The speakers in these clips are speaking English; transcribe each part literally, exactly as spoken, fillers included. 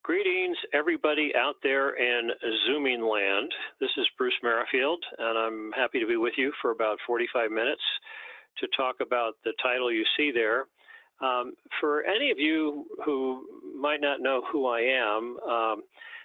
Greetings, everybody out there in Zooming land. This is Bruce Merrifield, and I'm happy to be with you for about forty-five minutes to talk about the title you see there. Um, for any of you who might not know who I am, um,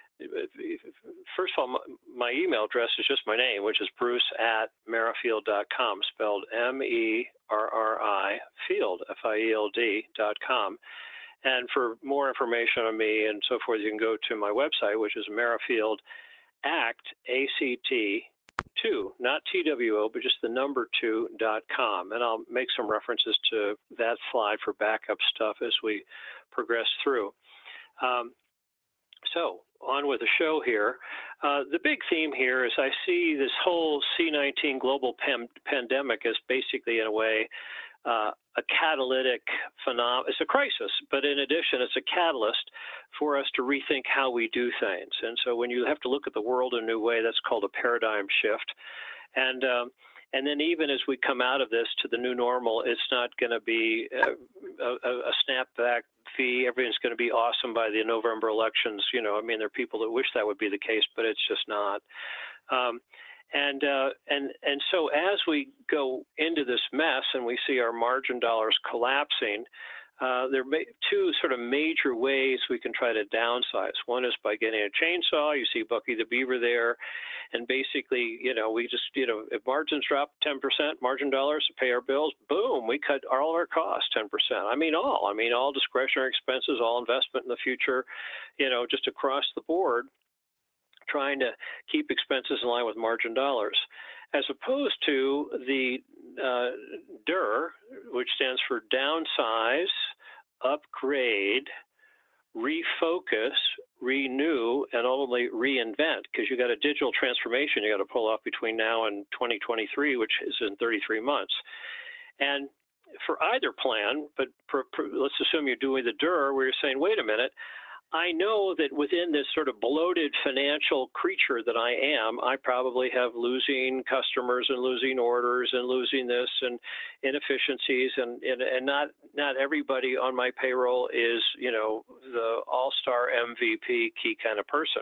first of all, my email address is just my name, which is bruce at merrifield dot com, spelled M E R R I, field, F I E L D, dot com. And for more information on me and so forth, you can go to my website, which is Merrifield Act, A C T, two, not T W O, but just the number two dot com. And I'll make some references to that slide for backup stuff as we progress through. Um, so on with the show here. Uh, the big theme here is I see this whole C nineteen global pan pandemic as basically, in a way, Uh, a catalytic phenomenon. It's a crisis, but in addition, it's a catalyst for us to rethink how we do things. And so when you have to look at the world in a new way, that's called a paradigm shift. And um, and then even as we come out of this to the new normal, it's not going to be a, a, a snapback fee. Everything's going to be awesome by the November elections. You know, I mean, there are people that wish that would be the case, but it's just not. Um, And, uh, and, and so as we go into this mess and we see our margin dollars collapsing, uh, there are two sort of major ways we can try to downsize. One is by getting a chainsaw. You see Bucky the Beaver there. And basically, you know, we just, you know, if margins drop ten percent, margin dollars to pay our bills, boom, we cut all of our costs ten percent. I mean, all, I mean, all discretionary expenses, all investment in the future, you know, just across the board, trying to keep expenses in line with margin dollars, as opposed to the uh, D E R, which stands for downsize, upgrade, refocus, renew, and ultimately reinvent, because you got a digital transformation you got to pull off between now and twenty twenty-three, which is in thirty-three months. And for either plan, but per, per, let's assume you're doing the D E R, where you're saying, wait a minute, I know that within this sort of bloated financial creature that I am, I probably have losing customers and losing orders and losing this and inefficiencies, and, and, and not, not everybody on my payroll is, you know, the all-star M V P key kind of person.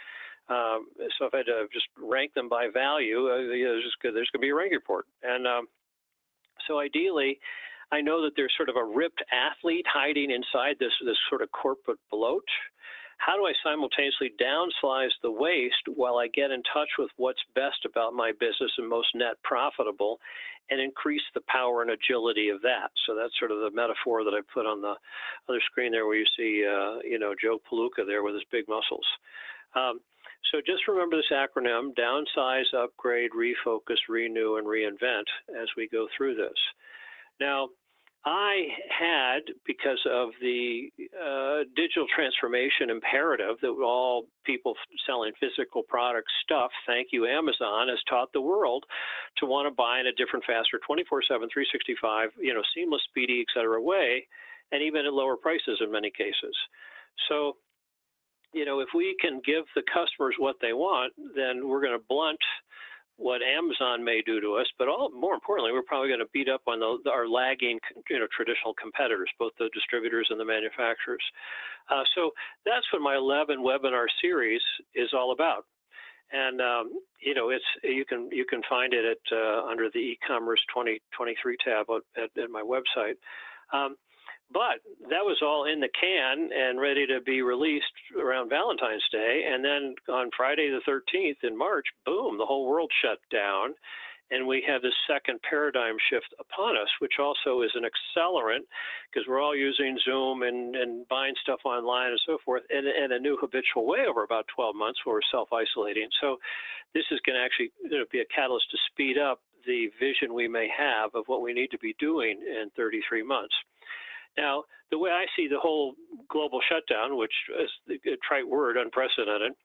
Um, so if I had to just rank them by value, uh, you know, there's, just, there's going to be a rank report. And um, so ideally, I know that there's sort of a ripped athlete hiding inside this, this sort of corporate bloat. How do I simultaneously downsize the waste while I get in touch with what's best about my business and most net profitable, and increase the power and agility of that? So that's sort of the metaphor that I put on the other screen there, where you see, uh, you know, Joe Palooka there with his big muscles. Um, so just remember this acronym: downsize, upgrade, refocus, renew, and reinvent as we go through this. Now, I had, because of the uh, digital transformation imperative that all people selling physical product stuff, thank you Amazon, has taught the world to want to buy in a different, faster, twenty-four seven, three sixty-five, you know, seamless, speedy, et cetera way, and even at lower prices in many cases. So, you know, if we can give the customers what they want, then we're going to blunt what Amazon may do to us, but all more importantly, we're probably going to beat up on the, our lagging, you know, traditional competitors, both the distributors and the manufacturers. Uh, so that's what my eleven webinar series is all about. And um, you know, it's you can you can find it at uh, under the e-commerce twenty twenty-three tab at, at my website. Um, But that was all in the can and ready to be released around Valentine's Day. And then on Friday the thirteenth in March, boom, the whole world shut down. And we have this second paradigm shift upon us, which also is an accelerant, because we're all using Zoom and, and buying stuff online and so forth in, in a new habitual way over about twelve months where we're self-isolating. So this is going to actually, you know, be a catalyst to speed up the vision we may have of what we need to be doing in thirty-three months. Now, the way I see the whole global shutdown, which is a trite word, unprecedented,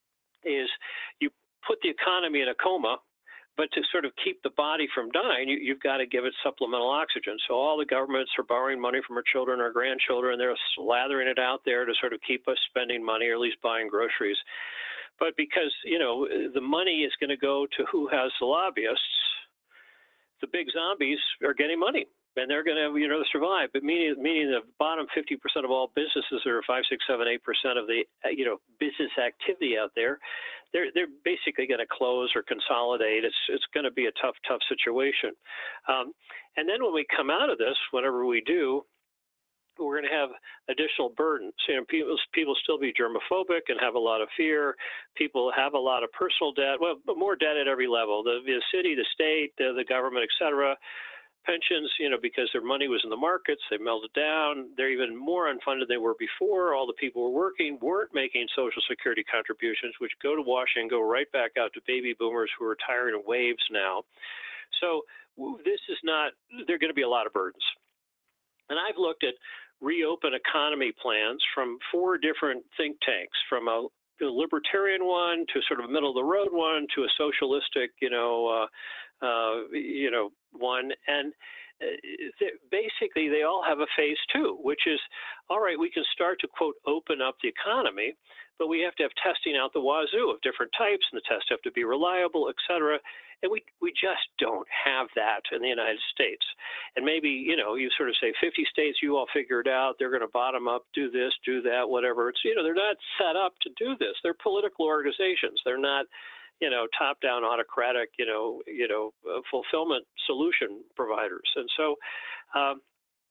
is you put the economy in a coma, but to sort of keep the body from dying, you, you've got to give it supplemental oxygen. So all the governments are borrowing money from our children, our grandchildren, and they're slathering it out there to sort of keep us spending money, or at least buying groceries. But because, you know, the money is going to go to who has the lobbyists, the big zombies are getting money. and they're going to, you know, survive. But meaning, meaning the bottom fifty percent of all businesses, or five, six, seven, eight percent of the, you know, business activity out there, they're they're basically going to close or consolidate. It's it's going to be a tough, tough situation. Um, and then when we come out of this, whatever we do, we're going to have additional burdens. You know, people people still be germophobic and have a lot of fear. People have a lot of personal debt. Well, but more debt at every level: the, the city, the state, the, the government, et cetera. Pensions, you know, because their money was in the markets, they melted down. They're even more unfunded than they were before. All the people who were working weren't making Social Security contributions, which go to Washington, go right back out to baby boomers who are retiring in waves now. So this is not, there are going to be a lot of burdens. And I've looked at reopen economy plans from four different think tanks, from a a libertarian one to sort of middle of the road one to a socialistic, you know, uh, uh, you know, one. And uh, basically they all have a phase two, which is, all right, we can start to, quote, open up the economy, but we have to have testing out the wazoo of different types, and the tests have to be reliable, et cetera. And we, we just don't have that in the United States. And maybe, you know, you sort of say fifty states, you all figure it out. They're going to bottom up, do this, do that, whatever. It's, you know, they're not set up to do this. They're political organizations. They're not, you know, top-down autocratic, you know, you know, uh, fulfillment solution providers. And so, um,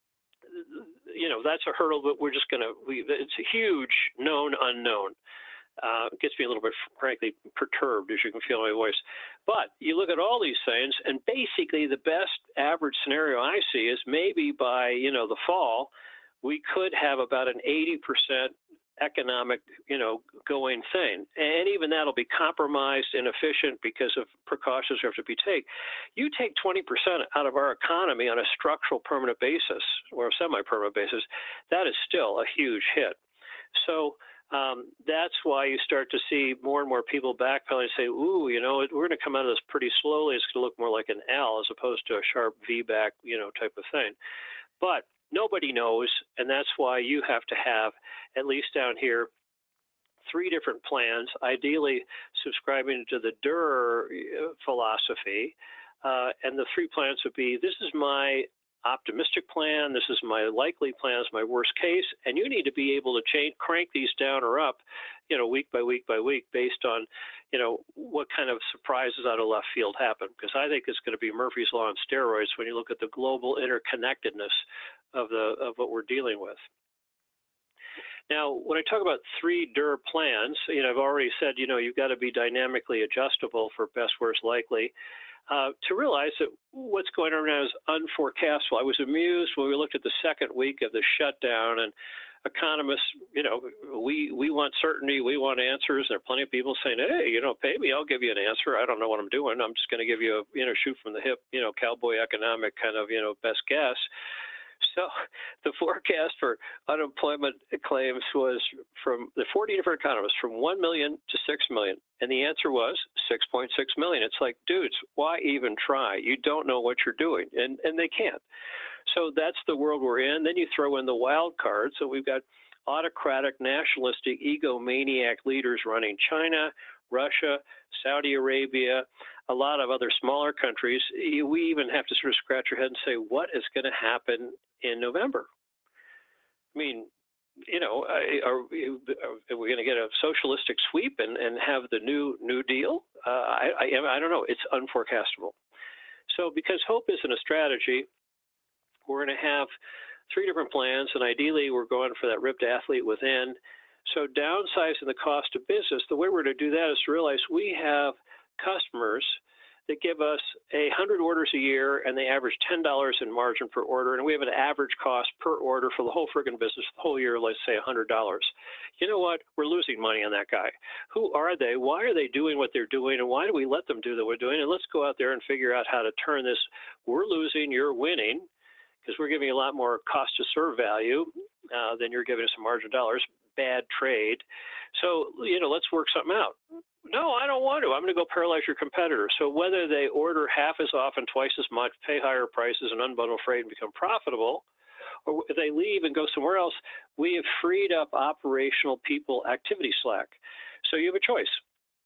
you know, that's a hurdle, but we're just going to, we, it's a huge known unknown. Uh, it gets me a little bit, frankly, perturbed, as you can feel in my voice. But you look at all these things, and basically the best average scenario I see is maybe by, you know, the fall, we could have about an eighty percent economic, you know, going thing. And even that'll be compromised, inefficient because of precautions that have to be taken. You take twenty percent out of our economy on a structural permanent basis or a semi-permanent basis, that is still a huge hit. So Um, that's why you start to see more and more people backpedaling and say, ooh, you know, we're going to come out of this pretty slowly. It's going to look more like an L as opposed to a sharp V back, you know, type of thing. But nobody knows, and that's why you have to have, at least down here, three different plans, ideally subscribing to the D U R philosophy. Uh, and the three plans would be, this is my optimistic plan, this is my likely plan, this is my worst case, and you need to be able to change, crank these down or up, you know, week by week by week based on, you know, what kind of surprises out of left field happen. Because I think it's going to be Murphy's Law on steroids when you look at the global interconnectedness of the of what we're dealing with. Now, when I talk about three D U R plans, you know, I've already said, you know, you've got to be dynamically adjustable for best, worst, likely. Uh, to realize that what's going on now is unforecastable. I was amused when we looked at the second week of the shutdown, and economists, you know, we we want certainty, we want answers. There are plenty of people saying, hey, you know, pay me, I'll give you an answer. I don't know what I'm doing. I'm just going to give you a, you know, shoot from the hip, you know, cowboy economic kind of, you know, best guess. So the forecast for unemployment claims was from the forty different economists from one million to six million. And the answer was six point six million. It's like, dudes, why even try? You don't know what you're doing. And, and they can't. So that's the world we're in. Then you throw in the wild card. So we've got autocratic, nationalistic, egomaniac leaders running China, Russia, Saudi Arabia, a lot of other smaller countries. We even have to sort of scratch our head and say, what is going to happen in November? I mean, you know, are we, are we going to get a socialistic sweep and, and have the new New Deal? Uh, I, I, I don't know. It's unforecastable. So because hope isn't a strategy, we're going to have three different plans, and ideally we're going for that ripped athlete within. So downsizing the cost of business, the way we're going to do that is to realize we have customers that give us a hundred orders a year, and they average ten dollars in margin per order, and we have an average cost per order for the whole friggin' business the whole year, let's say a hundred dollars. You know what? We're losing money on that guy. Who are they? Why are they doing what they're doing, and why do we let them do what we're doing? And let's go out there and figure out how to turn this. We're losing, you're winning, because we're giving a lot more cost to serve value uh, than you're giving us in margin dollars. Bad trade. So, you know, let's work something out. No, I don't want to. I'm going to go paralyze your competitor. So whether they order half as often, twice as much, pay higher prices, and unbundle freight and become profitable, or if they leave and go somewhere else, we have freed up operational people activity slack. So you have a choice.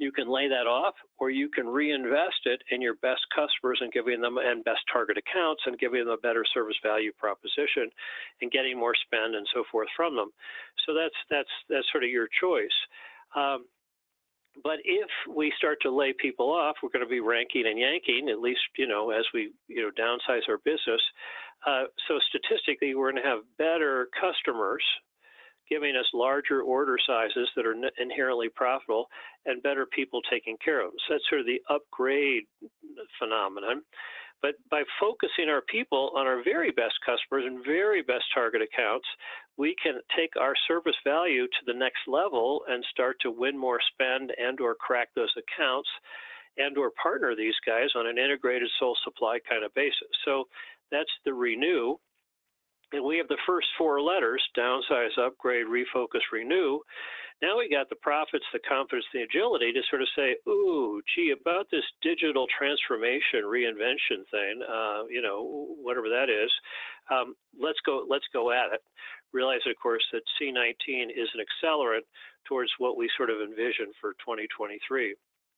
You can lay that off, or you can reinvest it in your best customers and giving them and best target accounts and giving them a better service value proposition and getting more spend and so forth from them. So that's that's that's sort of your choice. Um, but if we start to lay people off, we're going to be ranking and yanking, at least, you know, as we, you know, downsize our business. Uh, so statistically, we're going to have better customers giving us larger order sizes that are inherently profitable and better people taking care of them. So that's sort of the upgrade phenomenon. But by focusing our people on our very best customers and very best target accounts, we can take our service value to the next level and start to win more spend and or crack those accounts and or partner these guys on an integrated sole supply kind of basis. So that's the renew. And we have the first four letters, downsize, upgrade, refocus, renew. Now we got the profits, the confidence, the agility to sort of say, ooh, gee, about this digital transformation, reinvention thing, uh, you know, whatever that is, um, let's go let's go at it. Realize, of course, that C nineteen is an accelerant towards what we sort of envision for twenty twenty-three.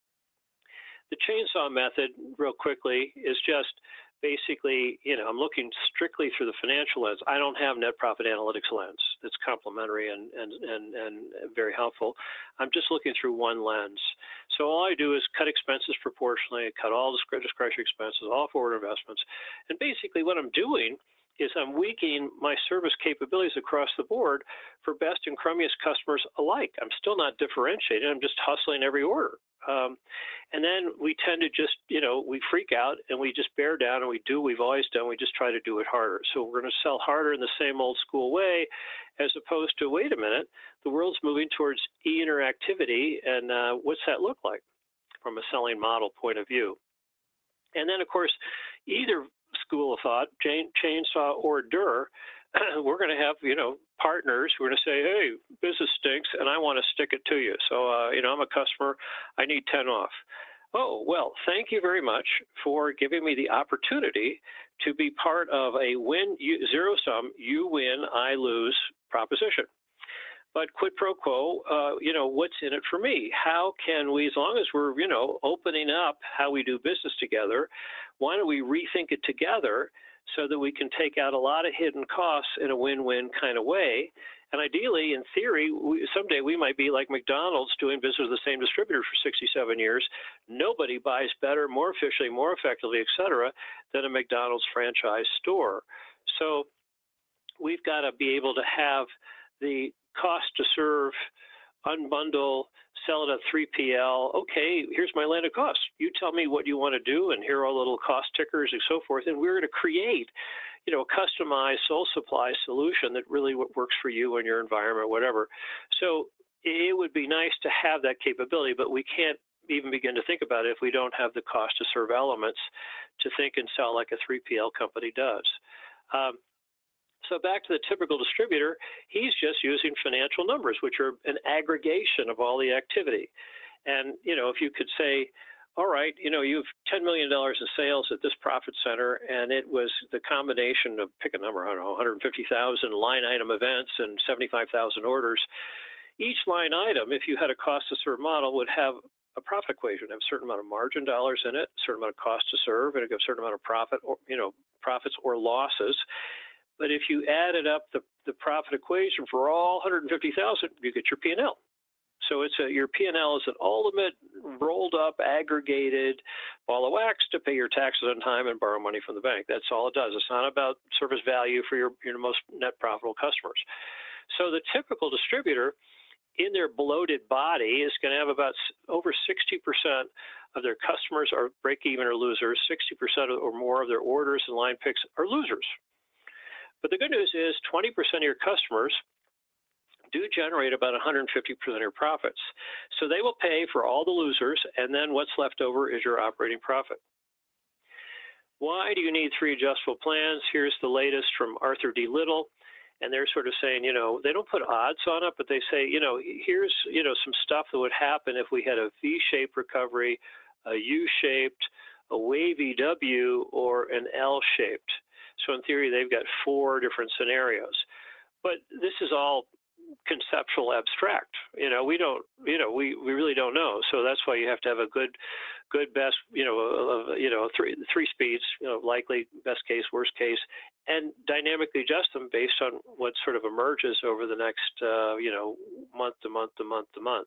The chainsaw method, real quickly, is just basically, you know, I'm looking strictly through the financial lens. I don't have net profit analytics lens. It's complementary and, and, and, and very helpful. I'm just looking through one lens. So all I do is cut expenses proportionally, cut all discretionary expenses, all forward investments. And basically what I'm doing is I'm weakening my service capabilities across the board for best and crummiest customers alike. I'm still not differentiating. I'm just hustling every order. Um, and then we tend to just, you know, we freak out and we just bear down and we do what we've always done. We just try to do it harder. So we're going to sell harder in the same old school way, as opposed to, wait a minute, the world's moving towards e-interactivity. And uh, what's that look like from a selling model point of view? And then, of course, either school of thought, chain, chainsaw or Durr, we're going to have, you know, partners who are going to say, hey, business stinks and I want to stick it to you. So, uh, you know, I'm a customer. I need ten off. Oh, well, thank you very much for giving me the opportunity to be part of a win, zero sum, you win, I lose proposition. But quid pro quo, uh, you know, what's in it for me? How can we, as long as we're, you know, opening up how we do business together, why don't we rethink it together so that we can take out a lot of hidden costs in a win-win kind of way? And ideally, in theory, we, someday we might be like McDonald's doing business with the same distributor for sixty-seven years. Nobody buys better, more efficiently, more effectively, et cetera, than a McDonald's franchise store. So we've got to be able to have the cost to serve, unbundle, sell it at three P L. Okay, here's my landed cost. You tell me what you want to do, and here are all the little cost tickers and so forth. And we're going to create, you know, a customized sole supply solution that really works for you and your environment, whatever. So it would be nice to have that capability, but we can't even begin to think about it if we don't have the cost to serve elements to think and sell like a three P L company does. Um, So back to the typical distributor, he's just using financial numbers, which are an aggregation of all the activity. And, you know, if you could say, all right, you know, you have ten million dollars in sales at this profit center, and it was the combination of, pick a number, I don't know, one hundred fifty thousand line item events and seventy-five thousand orders. Each line item, if you had a cost to serve model, would have a profit equation, have a certain amount of margin dollars in it, a certain amount of cost to serve, and a certain amount of profit, or, you know, profits or losses. But if you added up the, the profit equation for all one hundred fifty thousand, you get your P and L. So it's a, your P and L is an ultimate rolled up, aggregated ball of wax to pay your taxes on time and borrow money from the bank. That's all it does. It's not about service value for your, your most net profitable customers. So the typical distributor in their bloated body is going to have about over sixty percent of their customers are break even or losers. sixty percent or more of their orders and line picks are losers. But the good news is twenty percent of your customers do generate about one hundred fifty percent of your profits. So they will pay for all the losers, and then what's left over is your operating profit. Why do you need three adjustable plans? Here's the latest from Arthur D. Little, and they're sort of saying, you know, they don't put odds on it, but they say, you know, here's, you know, some stuff that would happen if we had a V-shaped recovery, a U-shaped, a wavy W, or an L-shaped. So in theory, they've got four different scenarios. But this is all conceptual abstract. You know, we don't, you know, we, we really don't know. So that's why you have to have a good, good, best, you know, uh, you know, three, three speeds, you know, likely, best case, worst case, and dynamically adjust them based on what sort of emerges over the next, uh, you know, month to month to month to month.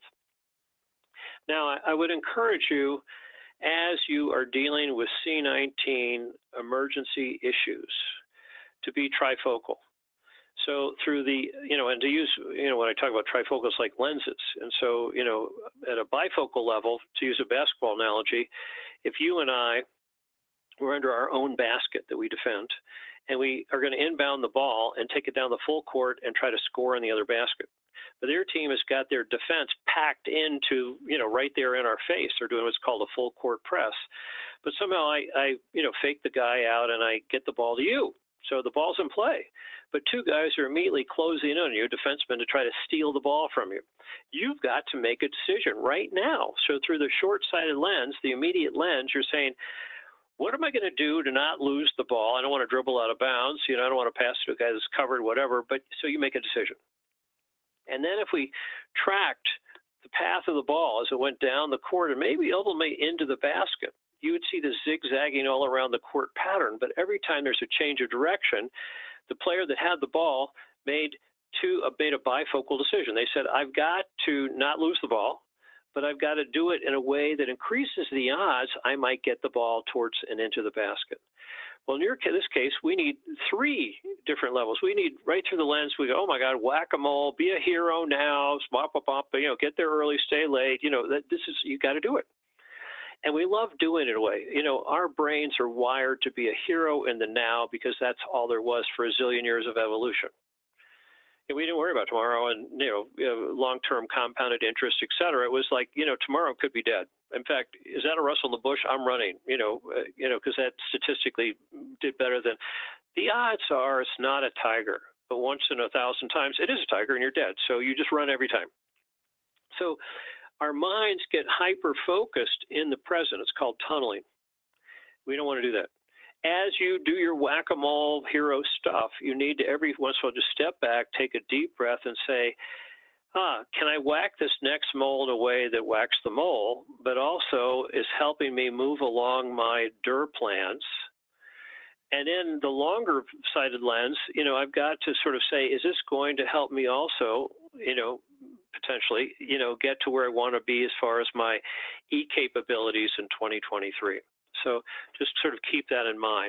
Now, I, I would encourage you, as you are dealing with C nineteen emergency issues, to be trifocal. So through the, you know, and to use, you know, when I talk about trifocals, like lenses. And so, you know, at a bifocal level, to use a basketball analogy, if you and I were under our own basket that we defend, and we are going to inbound the ball and take it down the full court and try to score in the other basket. But their team has got their defense packed into, you know, right there in our face. They're doing what's called a full court press. But somehow I, I, you know, fake the guy out and I get the ball to you. So the ball's in play. But two guys are immediately closing in on you, defensemen, to try to steal the ball from you. You've got to make a decision right now. So through the short-sighted lens, the immediate lens, you're saying, what am I going to do to not lose the ball? I don't want to dribble out of bounds. You know, I don't want to pass to a guy that's covered, whatever. But so you make a decision. And then if we tracked the path of the ball as it went down the court and maybe ultimately into the basket, you would see the zigzagging all around the court pattern. But every time there's a change of direction, the player that had the ball made two made a bifocal decision. They said, I've got to not lose the ball, but I've got to do it in a way that increases the odds I might get the ball towards and into the basket. Well, in your, this case, we need three different levels. We need right through the lens. We go, oh my God, whack-a-mole, be a hero now, bop, bop, bop, you know, get there early, stay late. You know, that this is, you got to do it. And we love doing it in a way. You know, our brains are wired to be a hero in the now because that's all there was for a zillion years of evolution. And we didn't worry about tomorrow and, you know, you know long-term compounded interest, et cetera. It was like, you know, tomorrow could be dead. In fact, is that a rustle in the bush? I'm running, you know, uh, you know, because that statistically did better than the odds are it's not a tiger, but once in a thousand times it is a tiger and you're dead. So you just run every time. So our minds get hyper-focused in the present. It's called tunneling. We don't want to do that. As you do your whack-a-mole hero stuff, you need to every once in a while just step back, take a deep breath, and say, ah, can I whack this next mole in a way that whacks the mole, but also is helping me move along my D E R plans? And in the longer-sighted lens, you know, I've got to sort of say, is this going to help me also, you know, potentially, you know, get to where I want to be as far as my E capabilities in twenty twenty-three. So just sort of keep that in mind.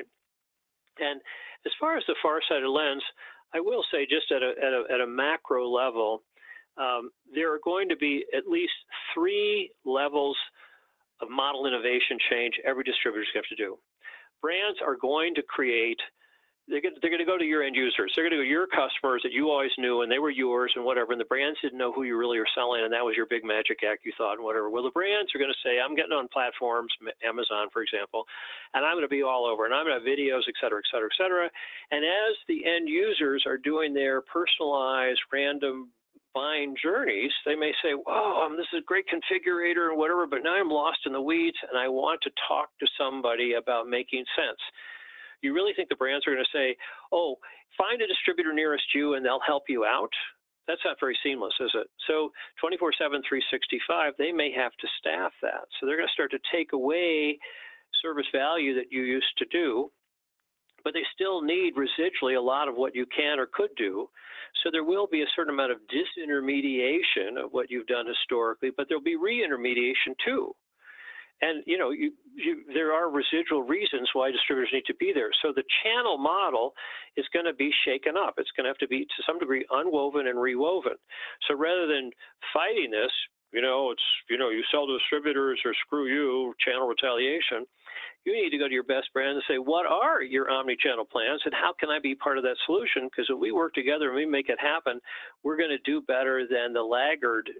And as far as the far-sighted lens, I will say just at a, at a, at a macro level, um, there are going to be at least three levels of model innovation change every distributor is going to have to do. Brands are going to create They're going, to, they're going to go to your end users. They're going to go to your customers that you always knew, and they were yours and whatever, and the brands didn't know who you really were selling, and that was your big magic act you thought and whatever. Well, the brands are going to say, I'm getting on platforms, Amazon, for example, and I'm going to be all over, and I'm going to have videos, et cetera, et cetera, et cetera. And as the end users are doing their personalized, random buying journeys, they may say, whoa, um, this is a great configurator and whatever, but now I'm lost in the weeds, and I want to talk to somebody about making sense. You really think the brands are going to say, oh, find a distributor nearest you and they'll help you out? That's not very seamless, is it? So twenty-four seven, three sixty-five, they may have to staff that. So they're going to start to take away service value that you used to do, but they still need residually a lot of what you can or could do. So there will be a certain amount of disintermediation of what you've done historically, but there'll be reintermediation too. And, you know, you, you, there are residual reasons why distributors need to be there. So the channel model is going to be shaken up. It's going to have to be, to some degree, unwoven and rewoven. So rather than fighting this, you know, it's, you know, you sell to distributors or screw you, channel retaliation, you need to go to your best brand and say, what are your omni-channel plans and how can I be part of that solution? Because if we work together and we make it happen, we're going to do better than the laggard,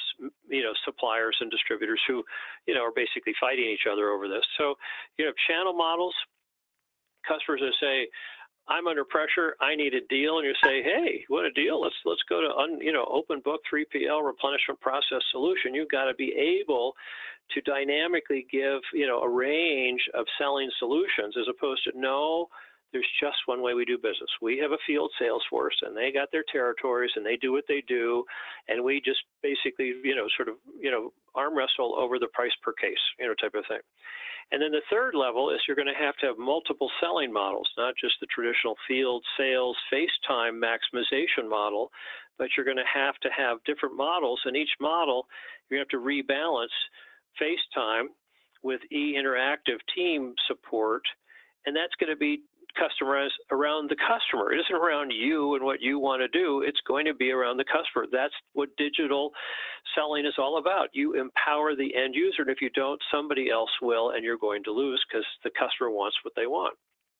you know, suppliers and distributors who, you know, are basically fighting each other over this. So, you know, channel models, customers that say, I'm under pressure, I need a deal, and you say, hey, what a deal, let's let's go to, un, you know, open book three P L replenishment process solution. You've got to be able to dynamically give, you know, a range of selling solutions as opposed to, no, There's just one way we do business. We have a field sales force, and they got their territories, and they do what they do, and we just basically, you know, sort of, you know, arm wrestle over the price per case, you know, type of thing. And then the third level is you're going to have to have multiple selling models, not just the traditional field sales face time maximization model, but you're going to have to have different models, and each model you're going to have to rebalance face time with e-interactive team support, and that's going to be customized around the customer. It isn't around you and what you want to do. It's going to be around the customer. That's what digital selling is all about. You empower the end user, and if you don't, somebody else will, and you're going to lose because the customer wants what they want.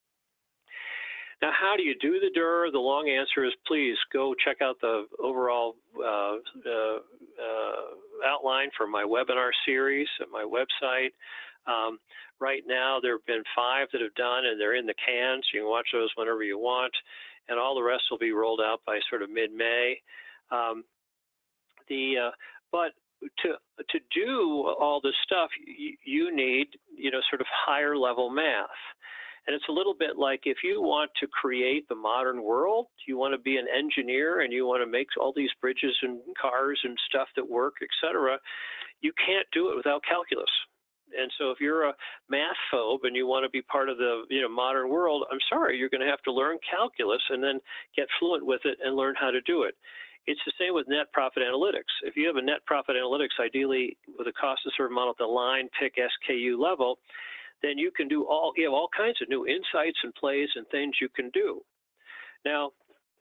Now, how do you do the D U R? The long answer is please go check out the overall uh, uh, uh, outline for my webinar series at my website. Um, right now, there have been five that have done, and they're in the can, so you can watch those whenever you want, and all the rest will be rolled out by sort of mid-May. Um, the uh, but to to do all this stuff, you, you need, you know, sort of higher level math. And it's a little bit like if you want to create the modern world, you want to be an engineer and you want to make all these bridges and cars and stuff that work, et cetera, you can't do it without calculus. And so if you're a math phobe and you want to be part of the, you know, modern world, I'm sorry, you're going to have to learn calculus and then get fluent with it and learn how to do it. It's the same with net profit analytics. If you have a net profit analytics, ideally with a cost to serve model at the line, pick, S K U level, then you can do all, you have all kinds of new insights and plays and things you can do. Now,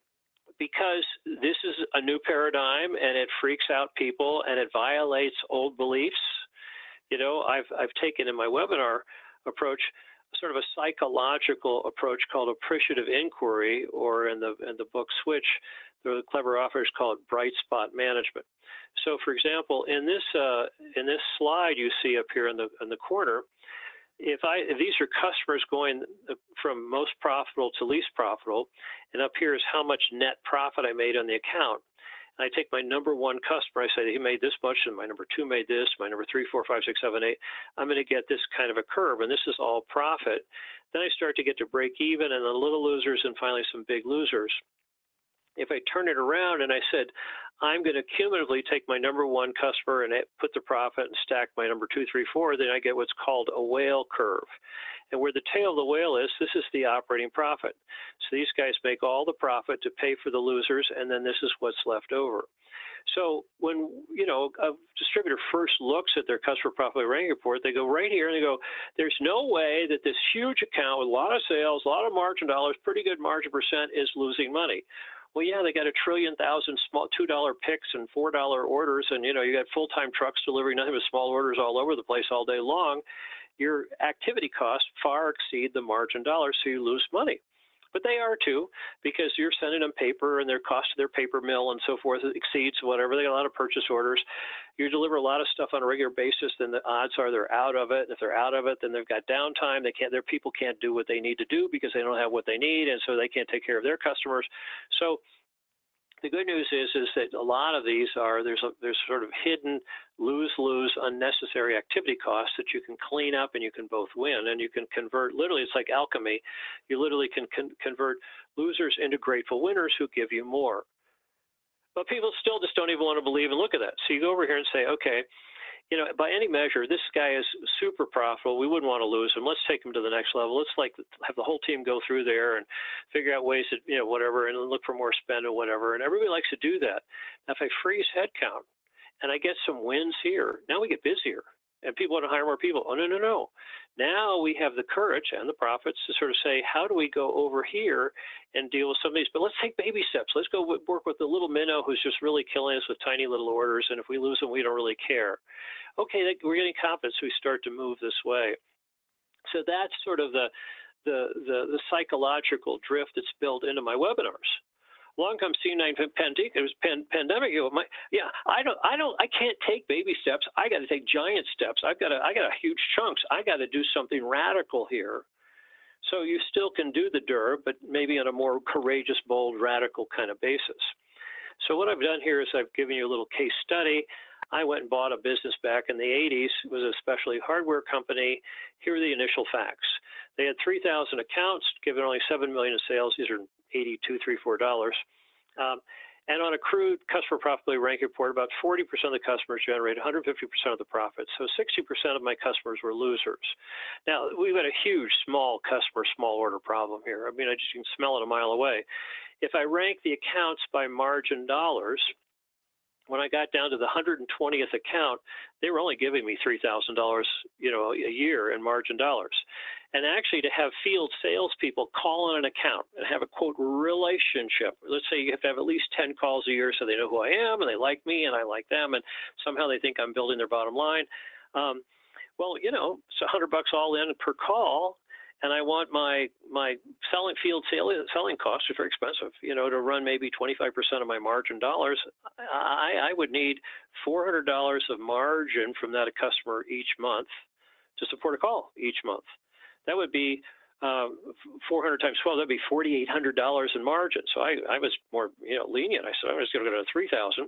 because this is a new paradigm and it freaks out people and it violates old beliefs, you know, I've, I've taken in my webinar approach sort of a psychological approach called appreciative inquiry, or in the, in the book Switch, the clever authors call it bright spot management. So, for example, in this, uh, in this slide you see up here in the, in the corner, If, I, if these are customers going from most profitable to least profitable, and up here is how much net profit I made on the account, and I take my number one customer, I say he made this much, and my number two made this, my number three, four, five, six, seven, eight, I'm going to get this kind of a curve, and this is all profit. Then I start to get to break even, and the little losers, and finally some big losers. If I turn it around and I said, I'm going to cumulatively take my number one customer and put the profit and stack my number two, three, four, then I get what's called a whale curve. And where the tail of the whale is, this is the operating profit. So these guys make all the profit to pay for the losers, and then this is what's left over. So when, you know, a distributor first looks at their customer profit ranking report, they go right here and they go, there's no way that this huge account with a lot of sales, a lot of margin dollars, pretty good margin percent is losing money. Well, yeah, they got a trillion thousand small two dollar picks and four dollar orders, and, you know, you got full-time trucks delivering nothing but small orders all over the place all day long. Your activity costs far exceed the margin dollars, so you lose money. But they are too, because you're sending them paper and their cost of their paper mill and so forth exceeds whatever. They got a lot of purchase orders. You deliver a lot of stuff on a regular basis, then the odds are they're out of it. And if they're out of it, then they've got downtime. They can't, their people can't do what they need to do because they don't have what they need, and so they can't take care of their customers. So the good news is, is that a lot of these are, there's a, there's sort of hidden lose-lose unnecessary activity costs that you can clean up and you can both win, and you can convert, literally it's like alchemy, you literally can con convert losers into grateful winners who give you more. But people still just don't even want to believe and look at that. So you go over here and say, okay, you know, by any measure, this guy is super profitable. We wouldn't want to lose him. Let's take him to the next level. Let's like have the whole team go through there and figure out ways that, you know, whatever, and look for more spend or whatever. And everybody likes to do that. Now, if I freeze headcount and I get some wins here, now we get busier and people want to hire more people. Oh, no, no, no. Now we have the courage and the profits to sort of say, how do we go over here and deal with some of these? But let's take baby steps. Let's go work with the little minnow who's just really killing us with tiny little orders. And if we lose them, we don't really care. Okay, we're getting confidence. We start to move this way. So that's sort of the, the, the, the psychological drift that's built into my webinars. Along comes C nine pandemic. It was pan, pandemic. You know, my, yeah, I don't, I don't, I can't take baby steps. I got to take giant steps. I've got to, I got a huge chunks. I got to do something radical here. So you still can do the D U R, but maybe on a more courageous, bold, radical kind of basis. So what I've done here is I've given you a little case study. I went and bought a business back in the eighties. It was a specialty hardware company. Here are the initial facts. They had three thousand accounts, given only seven million dollars in sales. These are eighty-two, three, four dollars. Um, and on a crude customer profitability ranking report, about forty percent of the customers generated one hundred fifty percent of the profits. So sixty percent of my customers were losers. Now, we've got a huge small customer, small order problem here. I mean, I just can smell it a mile away. If I rank the accounts by margin dollars, when I got down to the one hundred twentieth account, they were only giving me three thousand dollars, you know, a year in margin dollars. And actually, to have field salespeople call on an account and have a, quote, relationship. Let's say you have to have at least ten calls a year so they know who I am and they like me and I like them, and somehow they think I'm building their bottom line. Um, well, you know, it's one hundred bucks all in per call. And I want my my selling field sale, selling costs are very expensive, you know, to run maybe twenty-five percent of my margin dollars. I, I would need four hundred dollars of margin from that customer each month to support a call each month. That would be um, four hundred times twelve. That'd be forty-eight hundred dollars in margin. So I, I was more, you know, lenient. I said I was going to go to three thousand.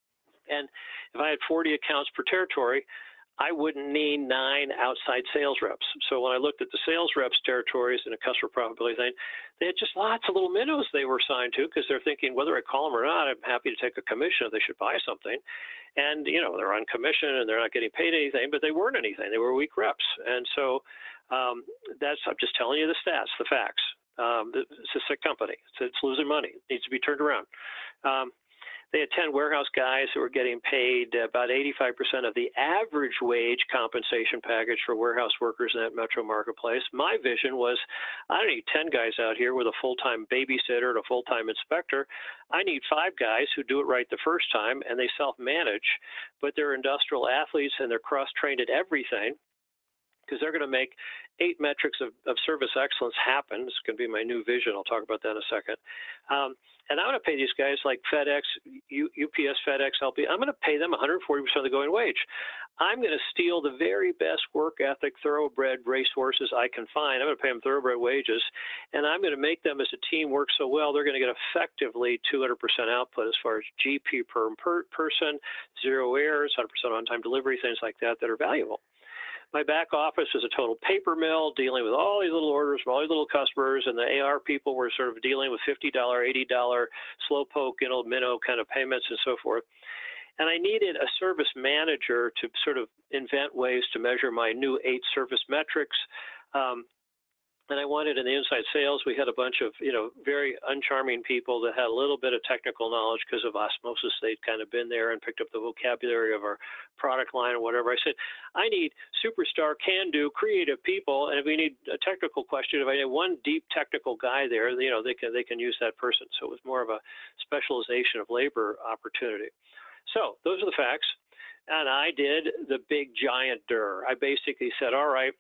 And if I had forty accounts per territory, I wouldn't need nine outside sales reps. So when I looked at the sales reps territories and a customer profitability thing, they had just lots of little minnows they were assigned to because they're thinking whether I call them or not, I'm happy to take a commission if they should buy something. And, you know, they're on commission and they're not getting paid anything, but they weren't anything. They were weak reps. And so um, that's, I'm just telling you the stats, the facts. Um, it's a sick company. It's, it's losing money. It needs to be turned around. Um, They had ten warehouse guys who were getting paid about eighty-five percent of the average wage compensation package for warehouse workers in that metro marketplace. My vision was, I don't need ten guys out here with a full-time babysitter and a full-time inspector. I need five guys who do it right the first time, and they self-manage, but they're industrial athletes and they're cross-trained at everything, because they're going to make eight metrics of, of service excellence happen. It's going to be my new vision. I'll talk about that in a second. Um, and I'm going to pay these guys like FedEx, U, UPS, FedEx, L P. I'm going to pay them one hundred forty percent of the going wage. I'm going to steal the very best work ethic, thoroughbred racehorses I can find. I'm going to pay them thoroughbred wages, and I'm going to make them as a team work so well, they're going to get effectively two hundred percent output as far as G P per, per person, zero errors, one hundred percent on-time delivery, things like that that are valuable. My back office is a total paper mill, dealing with all these little orders from all these little customers, and the A R people were sort of dealing with fifty dollars, eighty dollars slow poke, you know, minnow kind of payments and so forth. And I needed a service manager to sort of invent ways to measure my new eight service metrics. Um, And I wanted in the inside sales, we had a bunch of, you know, very uncharming people that had a little bit of technical knowledge because of osmosis. They'd kind of been there and picked up the vocabulary of our product line or whatever. I said, I need superstar, can-do, creative people. And if we need a technical question, if I had one deep technical guy there, you know, they can, they can use that person. So it was more of a specialization of labor opportunity. So those are the facts. And I did the big giant D R. I basically said, all right,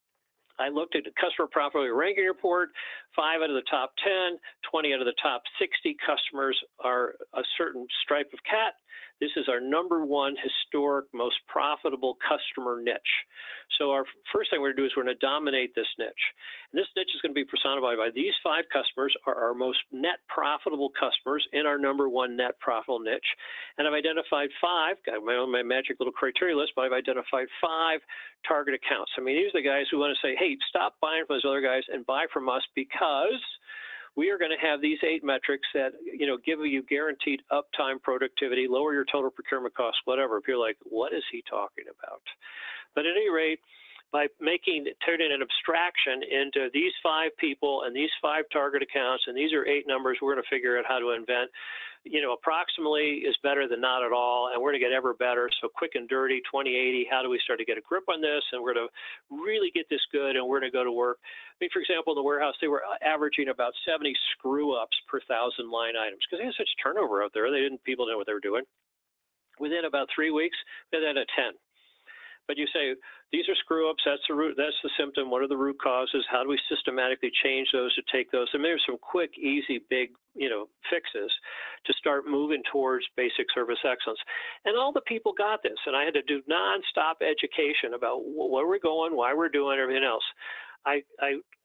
I looked at the customer profitability ranking report. Five out of the top ten, twenty out of the top sixty customers are a certain stripe of cat. This is our number one historic, most profitable customer niche. So our first thing we're going to do is we're going to dominate this niche. And this niche is going to be personified by these five customers are our most net profitable customers in our number one net profitable niche. And I've identified five, got my own my magic little criteria list, but I've identified five target accounts. I mean, these are the guys who want to say, hey, stop buying from those other guys and buy from us because we are going to have these eight metrics that, you know, give you guaranteed uptime productivity, lower your total procurement costs, whatever. If you're like, what is he talking about? But at any rate, by making, turning an abstraction into these five people and these five target accounts, and these are eight numbers, we're going to figure out how to invent, you know, approximately is better than not at all, and we're going to get ever better. So quick and dirty, twenty eighty, how do we start to get a grip on this? And we're going to really get this good, and we're going to go to work. I mean, for example, in the warehouse, they were averaging about seventy screw-ups per thousand line items because they had such turnover out there. They didn't, people didn't know what they were doing. Within about three weeks, they had a ten. But you say, these are screw-ups, that's the root, that's the symptom, what are the root causes, how do we systematically change those to take those? I mean, there's some quick, easy, big, you know, fixes to start moving towards basic service excellence. And all the people got this, and I had to do nonstop education about where we're going, why we're doing everything else. I, I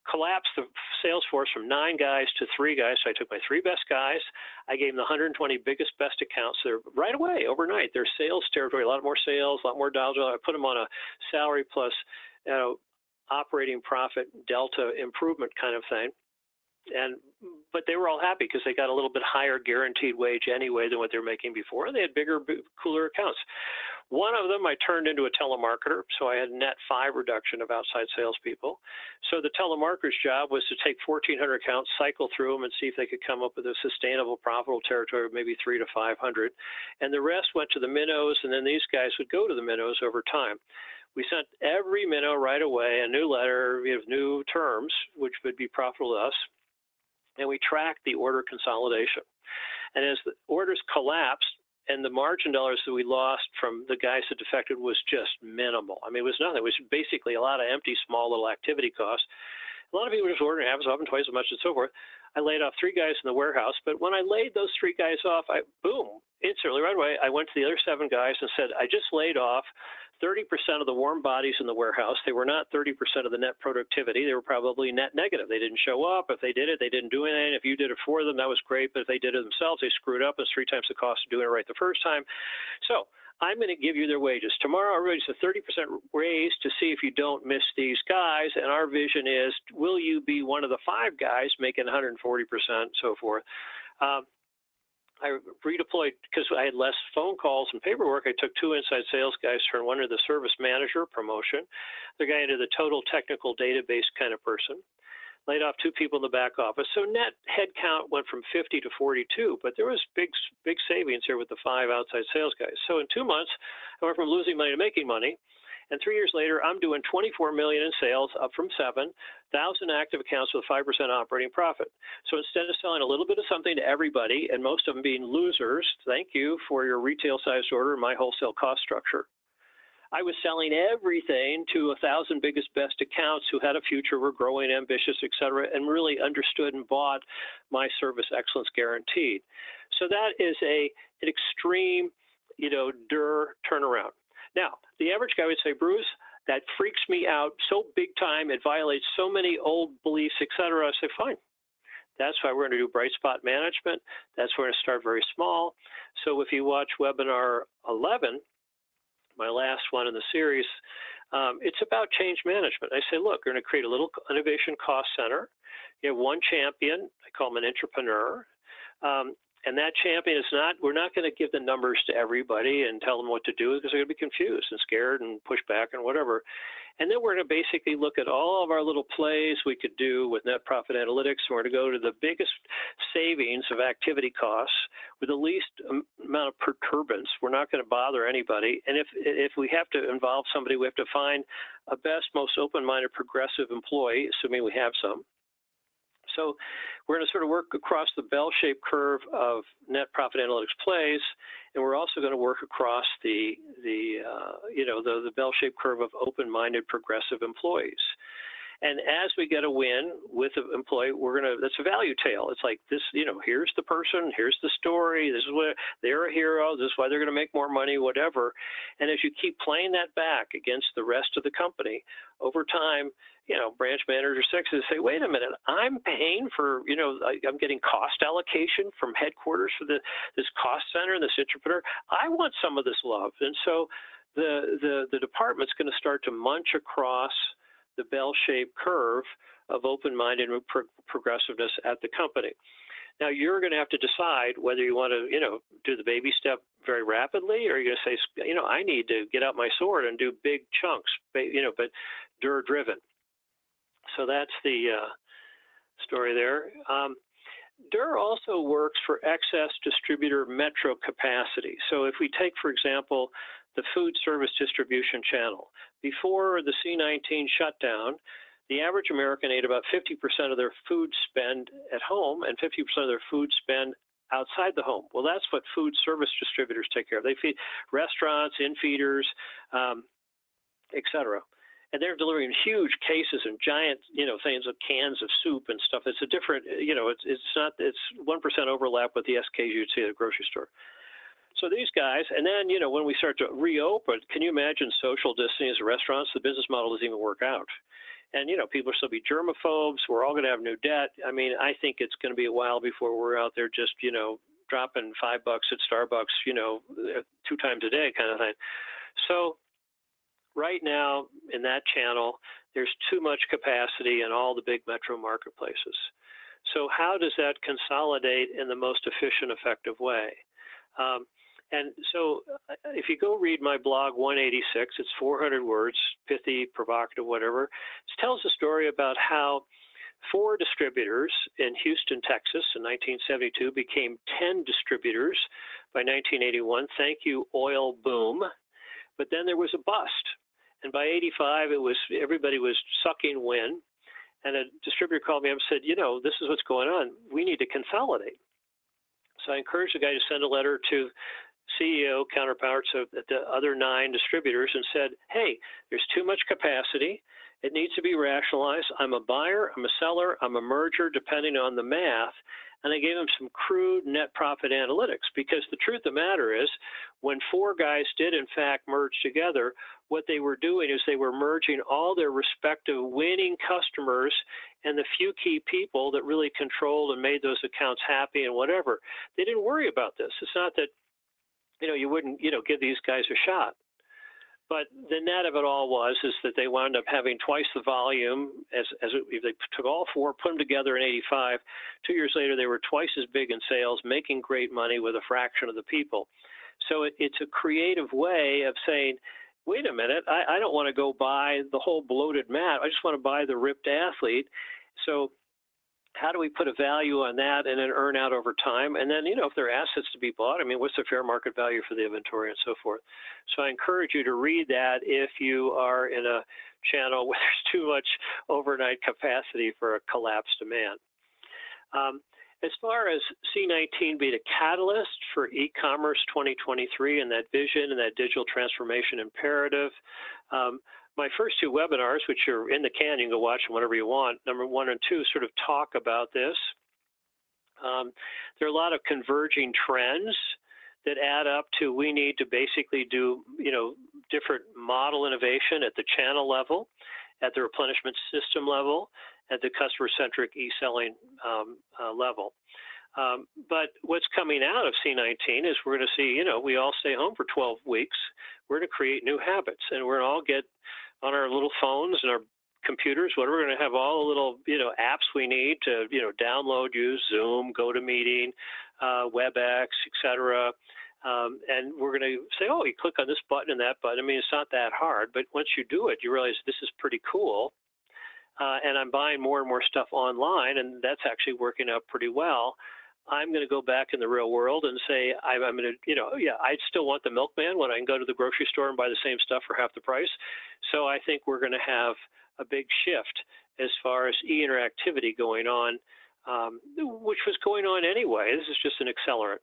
collapsed the sales force from nine guys to three guys. So I took my three best guys. I gave them the one hundred twenty biggest, best accounts. They're right away, overnight. Their sales territory, a lot more sales, a lot more dollars. I put them on a salary plus, you know, operating profit delta improvement kind of thing. And but they were all happy because they got a little bit higher guaranteed wage anyway than what they were making before. They had bigger, cooler accounts. One of them I turned into a telemarketer, so I had net five reduction of outside salespeople. So the telemarketer's job was to take fourteen hundred accounts, cycle through them, and see if they could come up with a sustainable, profitable territory of maybe three to five hundred. And the rest went to the minnows, and then these guys would go to the minnows over time. We sent every minnow right away a new letter with new terms, which would be profitable to us. And we tracked the order consolidation. And as the orders collapsed and the margin dollars that we lost from the guys that defected was just minimal. I mean, it was nothing. It was basically a lot of empty, small little activity costs. A lot of people just ordering half as often, twice as much, and so forth. I laid off three guys in the warehouse, but when I laid those three guys off, I boom, instantly, right away, I went to the other seven guys and said, I just laid off thirty percent of the warm bodies in the warehouse. They were not thirty percent of the net productivity. They were probably net negative. They didn't show up. If they did it, they didn't do anything. If you did it for them, that was great. But if they did it themselves, they screwed up. It's three times the cost of doing it right the first time. So I'm going to give you their wages. Tomorrow, everybody's a thirty percent raise to see if you don't miss these guys. And our vision is, will you be one of the five guys making one hundred forty percent, so forth. Um, I redeployed because I had less phone calls and paperwork. I took two inside sales guys, turned one into the service manager promotion, the guy into the total technical database kind of person. Laid off two people in the back office. So net headcount went from fifty to forty-two, but there was big, big savings here with the five outside sales guys. So in two months, I went from losing money to making money. And three years later, I'm doing twenty-four million dollars in sales, up from seven, one thousand active accounts with five percent operating profit. So instead of selling a little bit of something to everybody, and most of them being losers, thank you for your retail-sized order and my wholesale cost structure. I was selling everything to a thousand biggest, best accounts who had a future, were growing, ambitious, et cetera, and really understood and bought my service excellence guaranteed. So that is a an extreme, you know, D E R turnaround. Now, the average guy would say, Bruce, that freaks me out so big time. It violates so many old beliefs, et cetera. I say, fine. That's why we're going to do bright spot management. That's why we're going to start very small. So if you watch webinar eleven, my last one in the series, um, it's about change management. I say, look, we're going to create a little innovation cost center. You have one champion. I call him an entrepreneur. Um, and that champion is not, we're not going to give the numbers to everybody and tell them what to do because they're going to be confused and scared and push back and whatever. And then we're going to basically look at all of our little plays we could do with net profit analytics. We're going to go to the biggest savings of activity costs with the least amount of perturbance. We're not going to bother anybody. And if if we have to involve somebody, we have to find a best, most open-minded, progressive employee, assuming we have some. So we're going to sort of work across the bell-shaped curve of net profit analytics plays, and we're also going to work across the the uh, you know the the bell-shaped curve of open-minded, progressive employees. And as we get a win with an employee, we're going to, that's a value tale. It's like this, you know, here's the person, here's the story, this is what, they're a hero, this is why they're going to make more money, whatever. And as you keep playing that back against the rest of the company, over time, you know, branch managers, sexes say, wait a minute, I'm paying for, you know, I, I'm getting cost allocation from headquarters for the this cost center and this entrepreneur. I want some of this love. And so the the, the department's going to start to munch across the bell-shaped curve of open-minded and pro progressiveness at the company. Now, you're going to have to decide whether you want to, you know, do the baby step very rapidly, or you're going to say, you know, I need to get out my sword and do big chunks, you know, but D E R-driven. So that's the uh, story there. Um, D E R also works for excess distributor metro capacity. So if we take, for example, the food service distribution channel. Before the C nineteen shutdown, the average American ate about fifty percent of their food spend at home and fifty percent of their food spend outside the home. Well, that's what food service distributors take care of. They feed restaurants, in-feeders, um, et cetera. And they're delivering huge cases and giant, you know, things of cans of soup and stuff. It's a different, you know, it's it's not, it's one percent overlap with the S Ks you'd see at a grocery store. So these guys, and then, you know, when we start to reopen, can you imagine social distancing as restaurants? The business model doesn't even work out. and, you know, people will still be germaphobes. We're all going to have new debt. I mean, I think it's going to be a while before we're out there just, you know, dropping five bucks at Starbucks, you know, two times a day kind of thing. So right now in that channel, there's too much capacity in all the big metro marketplaces. So how does that consolidate in the most efficient, effective way? Um, and so if you go read my blog one eighty-six, it's four hundred words, pithy, provocative, whatever. It tells a story about how four distributors in Houston, Texas in nineteen seventy-two became ten distributors by nineteen eighty-one. Thank you, oil boom. But then there was a bust. And by eighty-five, it was everybody was sucking wind. And a distributor called me up and said, you know, this is what's going on. We need to consolidate. So I encouraged the guy to send a letter to C E O counterparts of the other nine distributors and said, hey, there's too much capacity. It needs to be rationalized. I'm a buyer, I'm a seller, I'm a merger, depending on the math. And I gave them some crude net profit analytics, because the truth of the matter is when four guys did, in fact, merge together, what they were doing is they were merging all their respective winning customers and the few key people that really controlled and made those accounts happy and whatever. They didn't worry about this. It's not that, you know, you wouldn't, you know, give these guys a shot. But the net of it all was is that they wound up having twice the volume as, as it, they took all four, put them together in eighty-five. Two years later, they were twice as big in sales, making great money with a fraction of the people. So it, it's a creative way of saying, wait a minute, I, I don't want to go buy the whole bloated mat. I just want to buy the ripped athlete. So how do we put a value on that and then earn out over time? And then, you know, if there are assets to be bought, I mean, what's the fair market value for the inventory and so forth? So I encourage you to read that if you are in a channel where there's too much overnight capacity for a collapsed demand. Um, as far as C nineteen being a catalyst for e-commerce twenty twenty-three and that vision and that digital transformation imperative, um, my first two webinars, which are in the can, you can go watch them whenever you want, number one and two sort of talk about this. Um, there are a lot of converging trends that add up to we need to basically do, you know, different model innovation at the channel level, at the replenishment system level, at the customer-centric e-selling um, uh, level. Um, but what's coming out of C nineteen is we're going to see, you know, we all stay home for twelve weeks. We're going to create new habits, and we're going to all get on our little phones and our computers, whatever. We're going to have all the little, you know, apps we need to, you know, download, use Zoom, GoToMeeting, uh, WebEx, et cetera. Um, and we're going to say, oh, you click on this button and that button. I mean, it's not that hard, but once you do it, you realize this is pretty cool. Uh, and I'm buying more and more stuff online, and that's actually working out pretty well. I'm going to go back in the real world and say, I'm, I'm going to, you know, yeah, I still want the milkman when I can go to the grocery store and buy the same stuff for half the price. So I think we're going to have a big shift as far as e-interactivity going on, um, which was going on anyway. This is just an accelerant.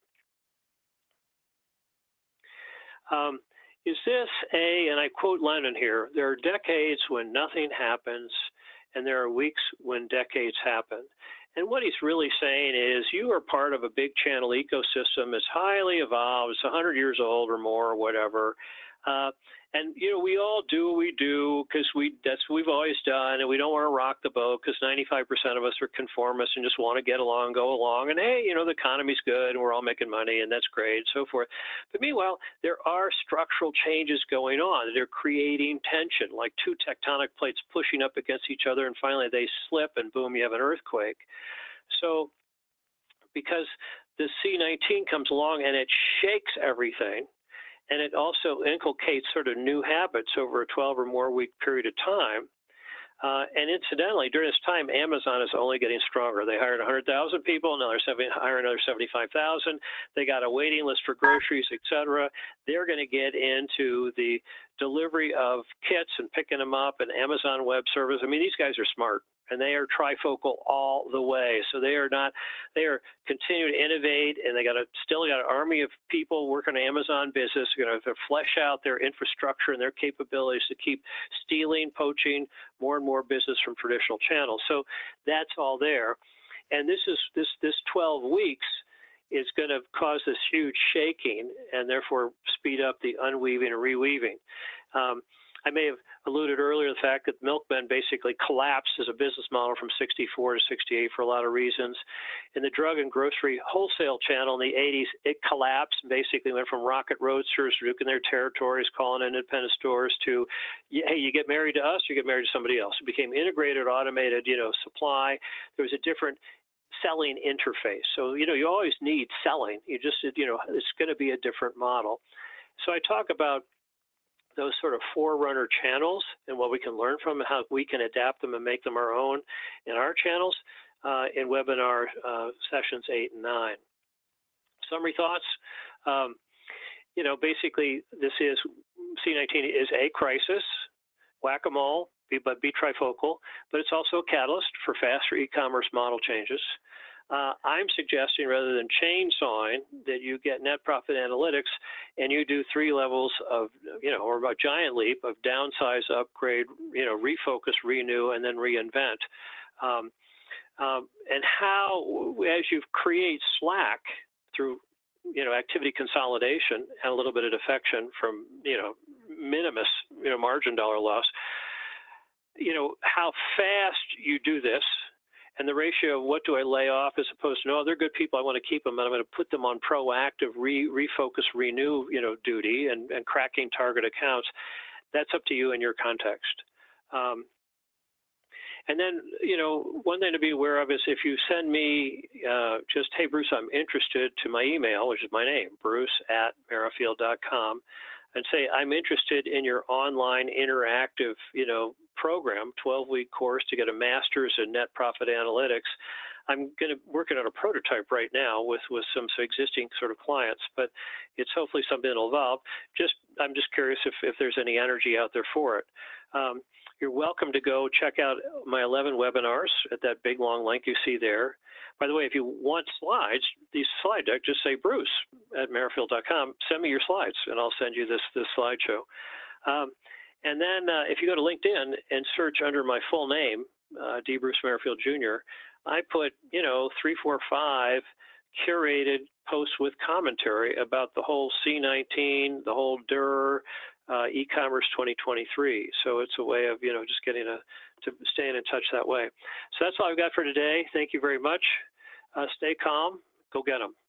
Um, is this a, and I quote Lenin here, there are decades when nothing happens, and there are weeks when decades happen. And what he's really saying is you are part of a big channel ecosystem. It's highly evolved. It's one hundred years old or more or whatever. Uh, and, you know, we all do what we do because we, that's what we've always done, and we don't want to rock the boat because ninety-five percent of us are conformists and just want to get along, go along, and, hey, you know, the economy's good and we're all making money and that's great and so forth. But meanwhile, there are structural changes going on. They're creating tension, like two tectonic plates pushing up against each other, and finally they slip and boom, you have an earthquake. So because the C nineteen comes along and it shakes everything, and it also inculcates sort of new habits over a twelve or more week period of time. Uh, and incidentally, during this time, Amazon is only getting stronger. They hired one hundred thousand people, now they're hiring another seventy-five thousand. They got a waiting list for groceries, et cetera. They're going to get into the delivery of kits and picking them up and Amazon Web Service. I mean, these guys are smart, and they are trifocal all the way. So they are not, they are continuing to innovate, and they got a, still got an army of people working on Amazon business. They're going to flesh out their infrastructure and their capabilities to keep stealing, poaching more and more business from traditional channels. So that's all there. And this is, this, this twelve weeks is going to cause this huge shaking and therefore speed up the unweaving and reweaving. Um, I may have alluded earlier to the fact that milkmen basically collapsed as a business model from sixty-four to sixty-eight for a lot of reasons. In the drug and grocery wholesale channel in the eighties, it collapsed and basically went from rocket roadsters nuking their territories, calling independent stores to, hey, you get married to us, you get married to somebody else. It became integrated, automated, you know, supply. There was a different selling interface. So, you know, you always need selling. You just, you know, it's going to be a different model. So I talk about those sort of forerunner channels and what we can learn from and how we can adapt them and make them our own in our channels uh, in webinar uh, sessions eight and nine. Summary thoughts. Um, you know, basically this is, C nineteen is a crisis, whack-a-mole, but be trifocal, but it's also a catalyst for faster e-commerce model changes. Uh, I'm suggesting rather than chainsawing that you get net profit analytics and you do three levels of, you know, or a giant leap of downsize, upgrade, you know, refocus, renew, and then reinvent. Um, um, and how, as you create slack through, you know, activity consolidation and a little bit of defection from, you know, minimus, you know, margin dollar loss, you know, how fast you do this and the ratio of what do I lay off as opposed to, no, they're good people, I want to keep them, and I'm going to put them on proactive re refocus, renew, you know, duty and, and cracking target accounts. That's up to you in your context. Um, and then, you know, one thing to be aware of is if you send me uh, just, hey, Bruce, I'm interested, to my email, which is my name, Bruce at merrifield dot com, and say, I'm interested in your online interactive, you know, program, twelve week course to get a master's in net profit analytics. I'm going to working on a prototype right now with, with some, some existing sort of clients, but it's hopefully something that'll evolve. Just, I'm just curious if, if there's any energy out there for it. Um, you're welcome to go check out my eleven webinars at that big long link you see there. By the way, if you want slides, these slide deck, just say Bruce at merrifield dot com, send me your slides and I'll send you this, this slideshow. Um, and then uh, if you go to LinkedIn and search under my full name, uh, D. Bruce Merrifield Junior, I put, you know, three, four, five curated posts with commentary about the whole C nineteen, the whole D U R, uh, e-commerce twenty twenty-three. So it's a way of, you know, just getting a, to staying in touch that way. So that's all I've got for today. Thank you very much. Uh, stay calm. Go get them.